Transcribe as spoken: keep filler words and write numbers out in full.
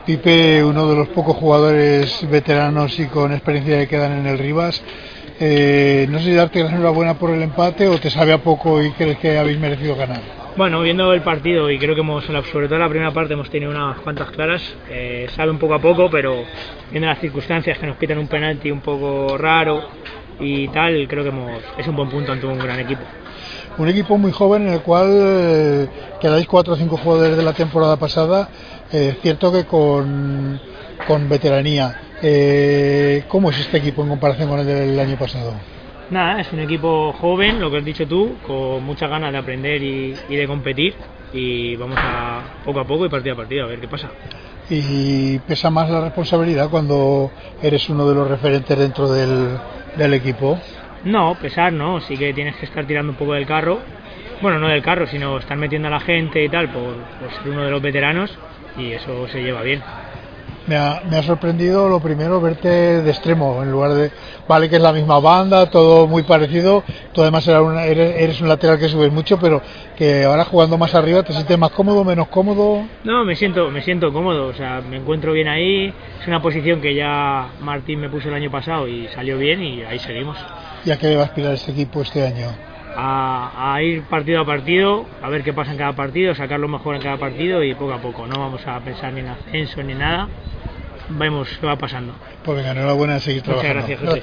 Pipe, uno de los pocos jugadores veteranos y con experiencia que quedan en el Rivas, eh, no sé si darte la enhorabuena por el empate o te sabe a poco y crees que habéis merecido ganar. Bueno, viendo el partido y creo que hemos, sobre todo en la primera parte, hemos tenido unas cuantas claras, eh, sabe un poco a poco, pero viendo las circunstancias que nos pitan un penalti un poco raro y tal, creo que hemos, es un buen punto ante un gran equipo. Un equipo muy joven en el cual eh, quedáis cuatro o cinco jugadores de la temporada pasada, eh, cierto que con, con veteranía. Eh, ¿Cómo es este equipo en comparación con el del año pasado? Nada, es un equipo joven, lo que has dicho tú, con muchas ganas de aprender y, y de competir, y vamos a poco a poco y partido a partido a ver qué pasa. ¿Y pesa más la responsabilidad cuando eres uno de los referentes dentro del, del equipo? No, pesar no, sí que tienes que estar tirando un poco del carro, bueno, no del carro, sino estar metiendo a la gente y tal, por, por ser uno de los veteranos, y eso se lleva bien. Me ha, me ha sorprendido lo primero verte de extremo, en lugar de, vale que es la misma banda, todo muy parecido, tú además eres, una, eres, eres un lateral que subes mucho, pero que ahora jugando más arriba te sientes más cómodo, menos cómodo. No, me siento, me siento cómodo, o sea, me encuentro bien ahí, es una posición que ya Martín me puso el año pasado y salió bien y ahí seguimos. ¿Y a qué va a aspirar este equipo este año? A, a ir partido a partido, a ver qué pasa en cada partido, sacar lo mejor en cada partido y poco a poco, no vamos a pensar ni en ascenso ni nada, vemos qué va pasando. Pues venga, enhorabuena a seguir Muchas trabajando. Gracias, José.